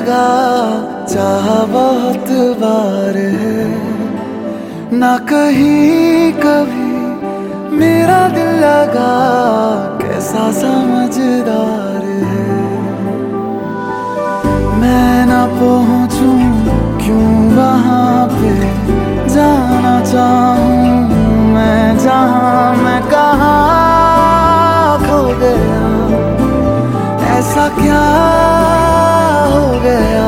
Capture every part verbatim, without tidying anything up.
लगा, चाहा बहुत बार है, ना कहीं कभी मेरा दिल लगा, कैसा समझदार है। मैं ना पहुंचूं क्यों वहां पे, जाना चाहूं मैं जहां, मैं कहाँ खो गया, ऐसा क्या हो गया।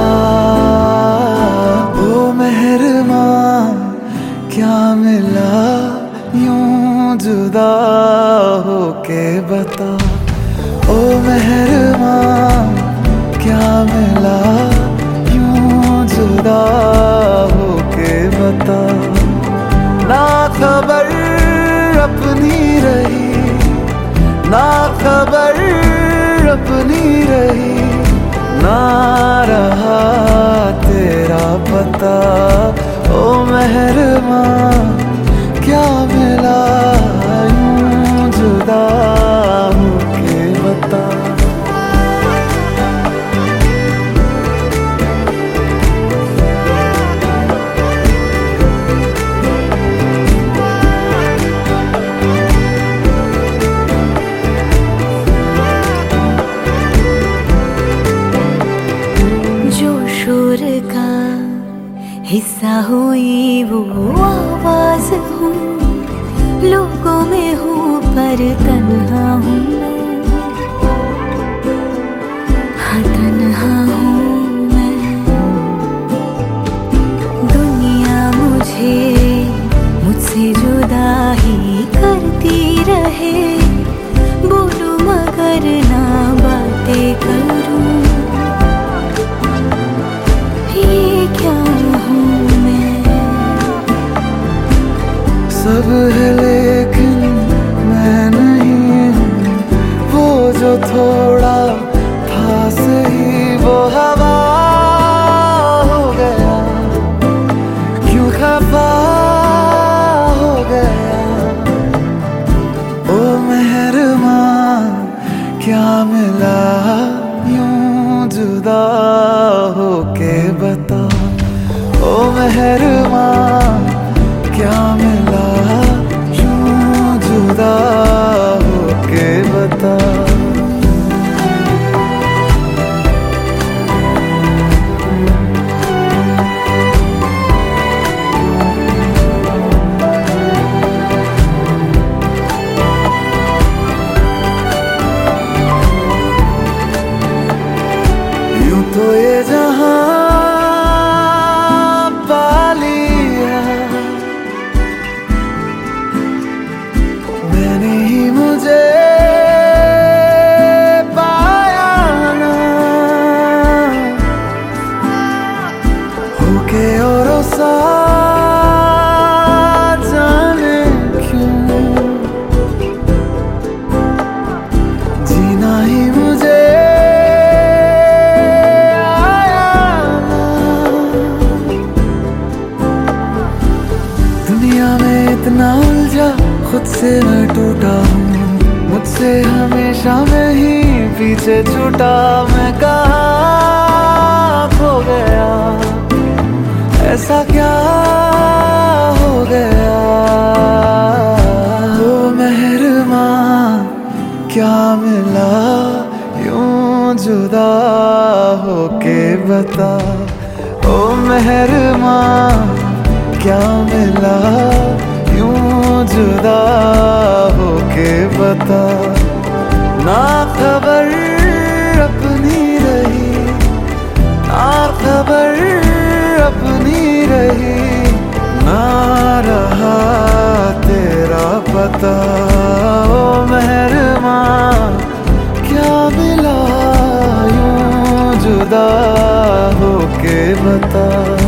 ओ मेहरबां क्या मिला यूं जुदा होके बता, ओ मेहरबां क्या मिला यूं जुदा होके बता। ना खबर अपनी रही, ना खबर अपनी रही, ना रहा तेरा पता। ओ मेहरबां क्या मिला यूं जुदा होके बता। हिस्सा हुई वो आवाज हूँ, लोगों में हूँ पर तन्हा हूँ मैं, हाँ तन्हा हूँ मैं। दुनिया मुझे मुझसे जुदा ही करती रहे, बोलूं मगर ना बातें करूं, ये क्या सब है लेकिन मैं नहीं हूँ, वो जो थोड़ा था सही वो हवा हो गया, क्यों खफा हो गया। ओ मेहरबां क्या मिला यूं जुदा होके बता, ओ मेहरबां क्या मिला यूं जुदा होके बता। यूं तो ये जहां मुझे पाया ना, होके और सा जाने क्यों, जीना ही मुझे आया ना। दुनिया में इतना उलझा, खुद से मैं टूटा हूँ, मुझसे हमेशा मैं ही पीछे छूटा, मैं कहाँ खो गया, ऐसा क्या हो गया। ओ मेहरबां क्या मिला यूं जुदा होके बता, ओ मेहरबां क्या मिला यूं जुदा होके बता। ना खबर अपनी रही, ना खबर अपनी रही, ना रहा तेरा पता। ओ मेहरबां क्या मिला यूं जुदा होके बता।